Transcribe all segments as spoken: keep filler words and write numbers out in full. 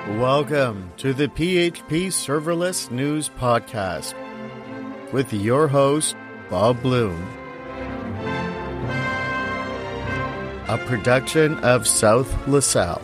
Welcome to the P H P Serverless News Podcast with your host, Bob Bloom. A production of South LaSalle.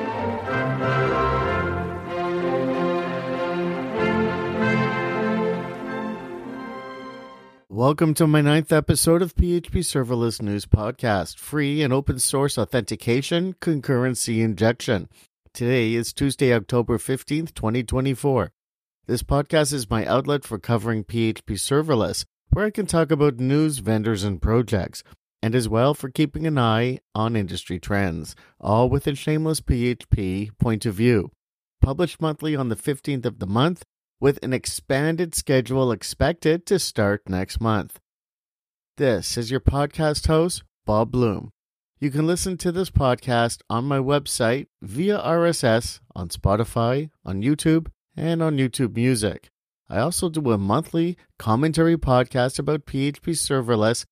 Welcome to my ninth episode of P H P Serverless News Podcast, free and open source authentication, concurrency injection. Today is Tuesday, October fifteenth, twenty twenty-four. This podcast is my outlet for covering P H P Serverless, where I can talk about news, vendors, and projects, and as well for keeping an eye on industry trends, all with a shameless P H P point of view. Published monthly on the fifteenth of the month, with an expanded schedule expected to start next month. This is your podcast host, Bob Bloom. You can listen to this podcast on my website via R S S, on Spotify, on YouTube, and on YouTube Music. I also do a monthly commentary podcast about P H P Serverless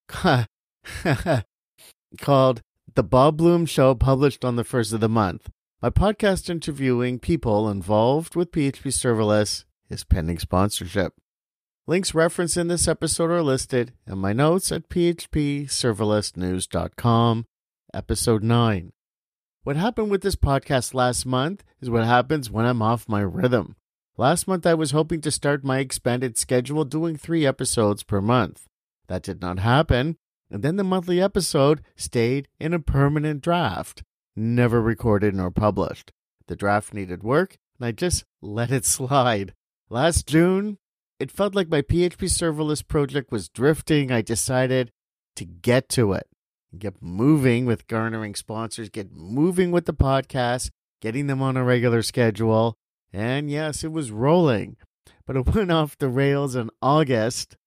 called The Bob Bloom Show, published on the first of the month. My podcast interviewing people involved with P H P Serverless is pending sponsorship. Links referenced in this episode are listed in my notes at p h p serverless news dot com, episode nine. What happened with this podcast last month is what happens when I'm off my rhythm. Last month I was hoping to start my expanded schedule doing three episodes per month. That did not happen, and then the monthly episode stayed in a permanent draft, never recorded nor published. The draft needed work, and I just let it slide. Last June, it felt like my P H P Serverless project was drifting. I decided to get to it, get moving with garnering sponsors, get moving with the podcast, getting them on a regular schedule. And yes, it was rolling, but it went off the rails in August.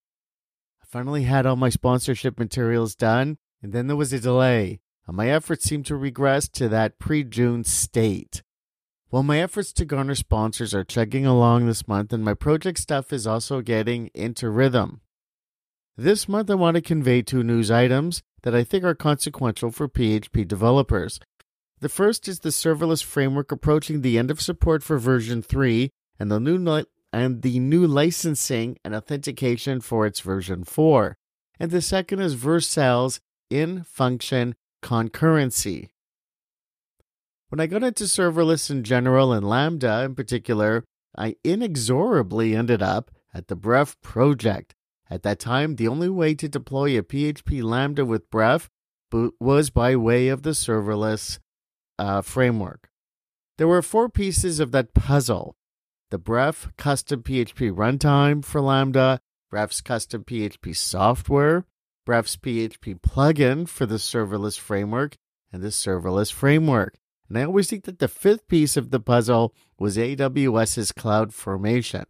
I finally had all my sponsorship materials done, and then there was a delay, and my efforts seemed to regress to that pre-June state. Well, my efforts to garner sponsors are chugging along this month, and my project stuff is also getting into rhythm. This month, I want to convey two news items that I think are consequential for P H P developers. The first is the serverless framework approaching the end of support for version three, and the new li- and the new licensing and authentication for its version four. And the second is Vercel's in-function concurrency. When I got into serverless in general and Lambda in particular, I inexorably ended up at the Bref project. At that time, the only way to deploy a P H P Lambda with Bref was by way of the serverless uh, framework. There were four pieces of that puzzle: the Bref custom P H P runtime for Lambda, Bref's custom P H P software, Bref's P H P plugin for the serverless framework, and the serverless framework. And I always think that the fifth piece of the puzzle was AWS's CloudFormation.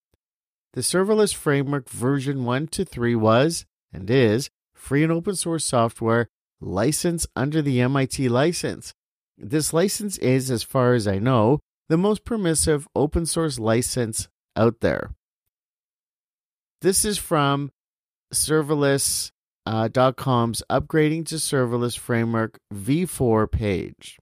The serverless framework version one to three was, and is, free and open source software licensed under the M I T license. This license is, as far as I know, the most permissive open source license out there. This is from serverless dot com's Upgrading to Serverless Framework v four page.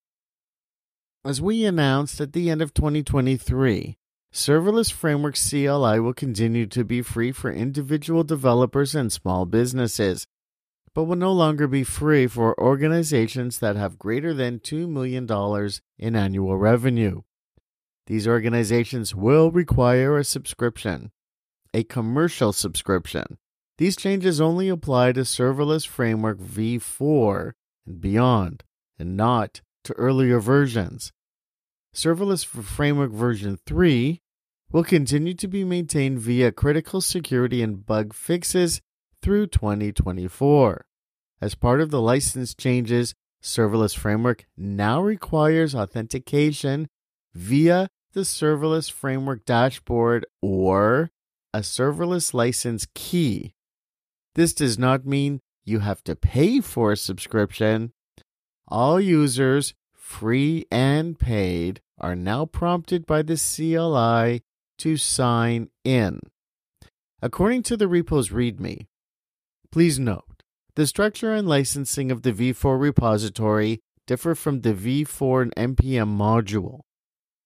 As we announced at the end of twenty twenty-three, Serverless Framework C L I will continue to be free for individual developers and small businesses, but will no longer be free for organizations that have greater than two million dollars in annual revenue. These organizations will require a subscription, a commercial subscription. These changes only apply to Serverless Framework v four and beyond, and not to earlier versions. Serverless Framework version three will continue to be maintained via critical security and bug fixes through twenty twenty-four. As part of the license changes, Serverless Framework now requires authentication via the Serverless Framework dashboard or a serverless license key. This does not mean you have to pay for a subscription. All users, free and paid, are now prompted by the C L I to sign in. According to the repo's README, please note, the structure and licensing of the v four repository differ from the v four and N P M module.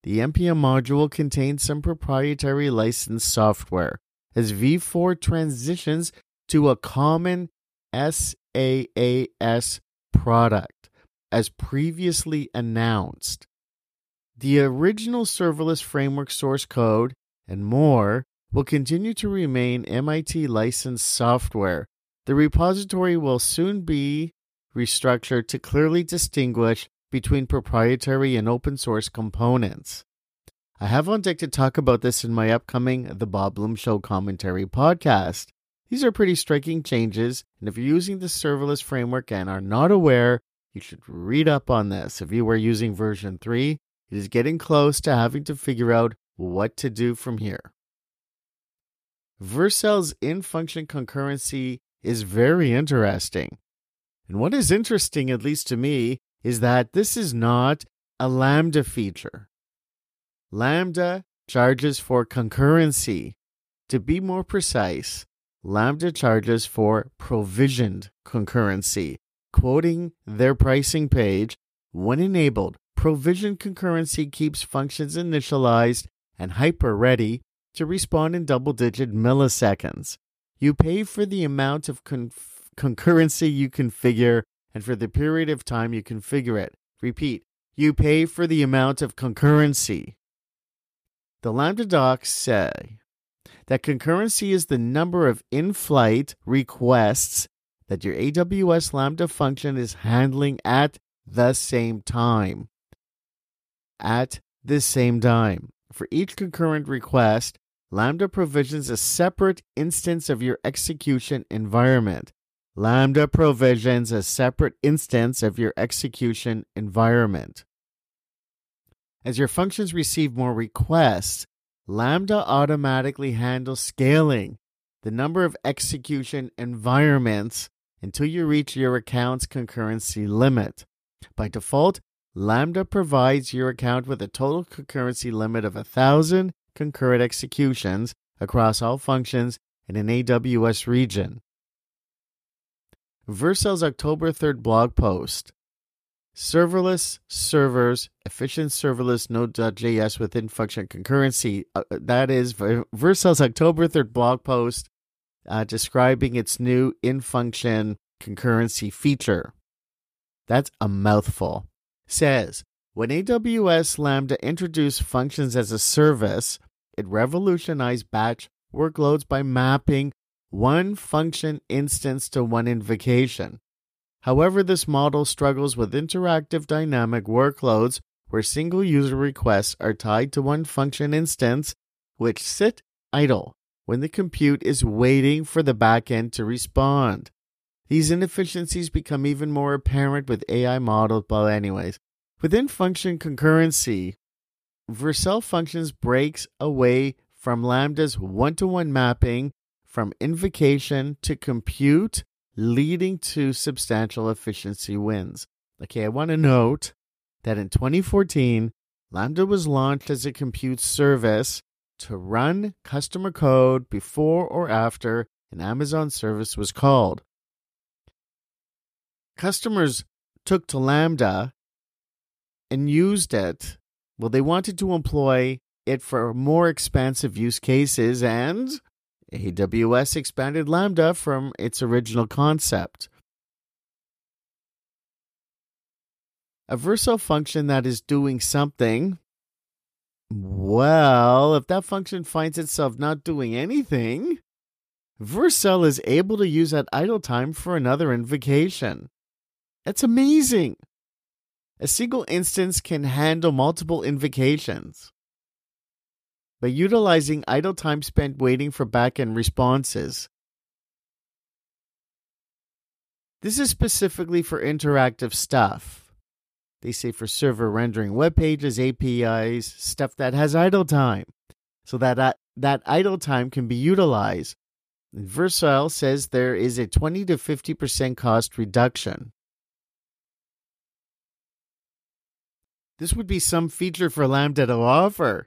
The N P M module contains some proprietary licensed software as V four transitions to a common S A A S product, as previously announced. The original serverless framework source code and more will continue to remain M I T licensed software. The repository will soon be restructured to clearly distinguish between proprietary and open source components. I have on deck to talk about this in my upcoming The Bob Bloom Show commentary podcast. These are pretty striking changes, and if you're using the serverless framework and are not aware, you should read up on this. If you are using version three, it is getting close to having to figure out what to do from here. Vercel's in-function concurrency is very interesting. And what is interesting, at least to me, is that this is not a Lambda feature. Lambda charges for concurrency. To be more precise, Lambda charges for provisioned concurrency. Quoting their pricing page, when enabled, provisioned concurrency keeps functions initialized and hyper-ready to respond in double-digit milliseconds. You pay for the amount of con- concurrency you configure and for the period of time you configure it. Repeat, you pay for the amount of concurrency. The Lambda docs say that concurrency is the number of in-flight requests that your A W S Lambda function is handling at the same time. At the same time. For each concurrent request, Lambda provisions a separate instance of your execution environment. Lambda provisions a separate instance of your execution environment. As your functions receive more requests, Lambda automatically handles scaling the number of execution environments until you reach your account's concurrency limit. By default, Lambda provides your account with a total concurrency limit of one thousand concurrent executions across all functions in an A W S region. Vercel's October third blog post, Serverless Servers, Efficient Serverless Node.js within Function Concurrency. Uh, that is Vercel's October third blog post uh, describing its new in-function concurrency feature. That's a mouthful. Says, when A W S Lambda introduced functions as a service, it revolutionized batch workloads by mapping one function instance to one invocation. However, this model struggles with interactive dynamic workloads where single user requests are tied to one function instance, which sit idle when the compute is waiting for the backend to respond. These inefficiencies become even more apparent with A I models, but anyways. Within function concurrency, Vercel Functions breaks away from Lambda's one-to-one mapping from invocation to compute, leading to substantial efficiency wins. Okay, I want to note that in twenty fourteen, Lambda was launched as a compute service to run customer code before or after an Amazon service was called. Customers took to Lambda and used it. Well, they wanted to employ it for more expansive use cases, and A W S expanded Lambda from its original concept. A Vercel function that is doing something, well, if that function finds itself not doing anything, Vercel is able to use that idle time for another invocation. That's amazing. A single instance can handle multiple invocations by utilizing idle time spent waiting for backend responses. This is specifically for interactive stuff. They say for server rendering web pages, A P Is, stuff that has idle time, so that uh, that idle time can be utilized. And Vercel says there is a twenty to fifty percent cost reduction. This would be some feature for Lambda to offer.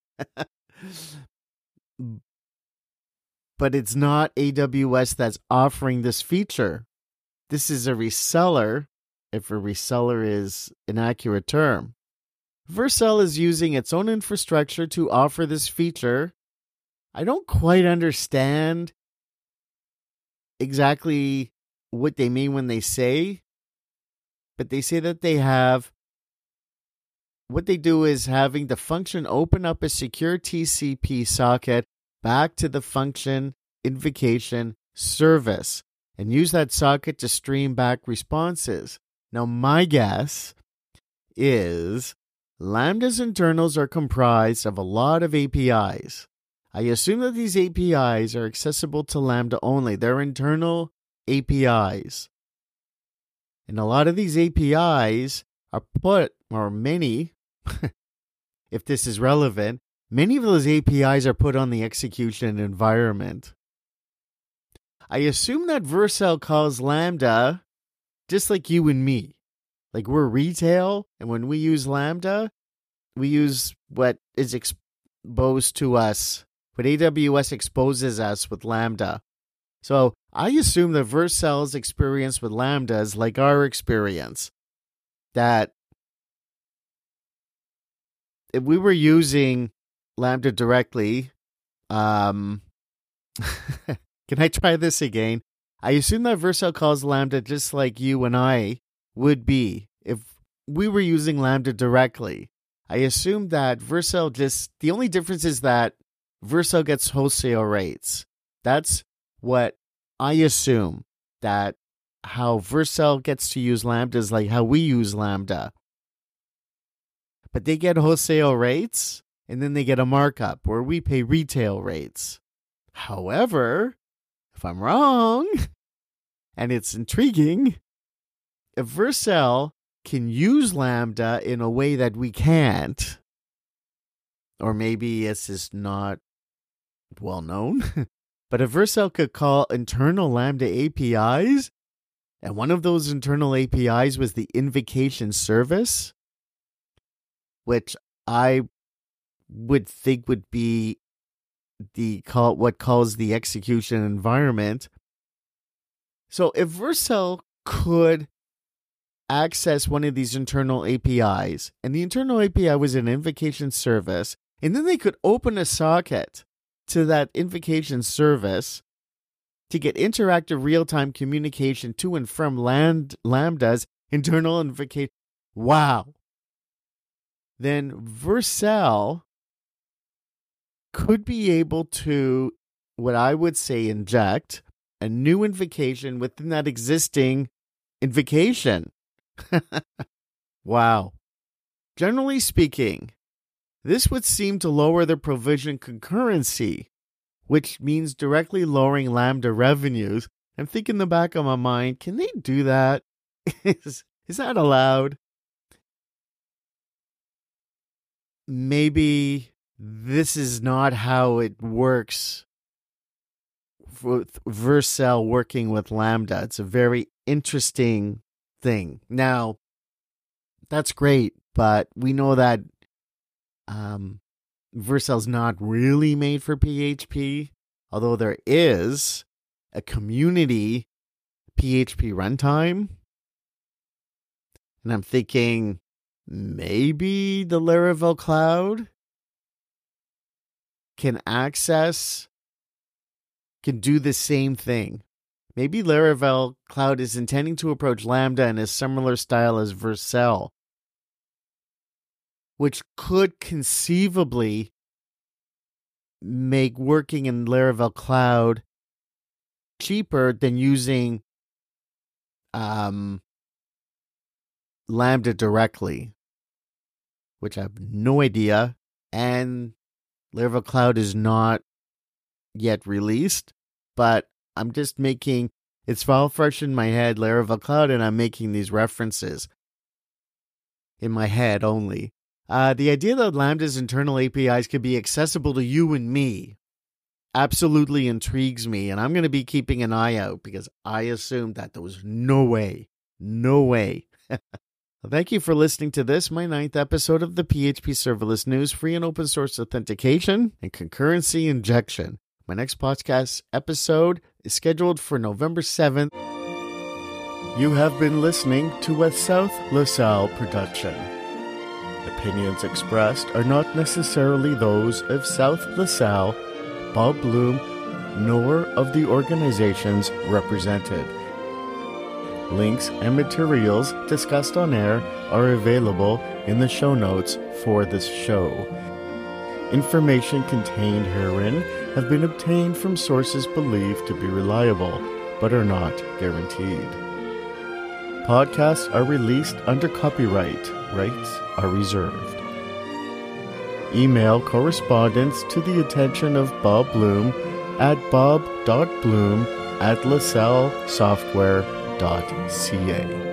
But it's not A W S that's offering this feature. This is a reseller, if a reseller is an accurate term. Vercel is using its own infrastructure to offer this feature. I don't quite understand exactly what they mean when they say, but they say that they have, what they do is having the function open up a secure T C P socket back to the function invocation service and use that socket to stream back responses. Now, my guess is Lambda's internals are comprised of a lot of A P Is. I assume that these A P Is are accessible to Lambda only. They're internal A P Is. And a lot of these A P Is are put, or many, if this is relevant, many of those A P Is are put on the execution environment. I assume that Vercel calls Lambda just like you and me. Like we're retail, and when we use Lambda, we use what is exposed to us, what A W S exposes us with Lambda. So I assume that Vercel's experience with Lambda is like our experience. That if we were using Lambda directly, um, can I try this again? I assume that Vercel calls Lambda just like you and I would be if we were using Lambda directly. I assume that Vercel just, the only difference is that Vercel gets wholesale rates. That's what I assume, that how Vercel gets to use Lambda is like how we use Lambda. But they get wholesale rates, and then they get a markup where we pay retail rates. However, if I'm wrong, and it's intriguing, if Vercel can use Lambda in a way that we can't, or maybe this is not well known, but if Vercel could call internal Lambda A P Is, and one of those internal A P Is was the invocation service, which I would think would be the call what calls the execution environment. So if Vercel could access one of these internal A P Is, and the internal A P I was an invocation service, and then they could open a socket to that invocation service to get interactive real-time communication to and from Land, Lambda's internal invocation. Wow. Then Vercel could be able to, what I would say, inject a new invocation within that existing invocation. Wow. Generally speaking, this would seem to lower the provision concurrency, which means directly lowering Lambda revenues. I'm thinking in the back of my mind, can they do that? is, is that allowed? Maybe this is not how it works with Vercel working with Lambda. It's a very interesting thing. Now, that's great, but we know that um, Vercel's not really made for P H P, although there is a community P H P runtime. And I'm thinking, maybe the Laravel cloud can access, can do the same thing. Maybe Laravel cloud is intending to approach Lambda in a similar style as Vercel, which could conceivably make working in Laravel cloud cheaper than using um, Lambda directly, which I have no idea. And Laravel cloud is not yet released, but I'm just making, it's all fresh in my head, Laravel cloud, and I'm making these references in my head only. Uh, the idea that Lambda's internal A P Is could be accessible to you and me absolutely intrigues me, and I'm going to be keeping an eye out because I assumed that there was no way, no way. Thank you for listening to this, my ninth episode of the P H P Serverless News, free and open source authentication and concurrency injection. My next podcast episode is scheduled for November seventh. You have been listening to a South LaSalle production. Opinions expressed are not necessarily those of South LaSalle, Bob Bloom, nor of the organizations represented. Links and materials discussed on air are available in the show notes for this show. Information contained herein have been obtained from sources believed to be reliable, but are not guaranteed. Podcasts are released under copyright. Rights are reserved. Email correspondence to the attention of Bob Bloom at bob dot bloom at lasallesoftware dot c a.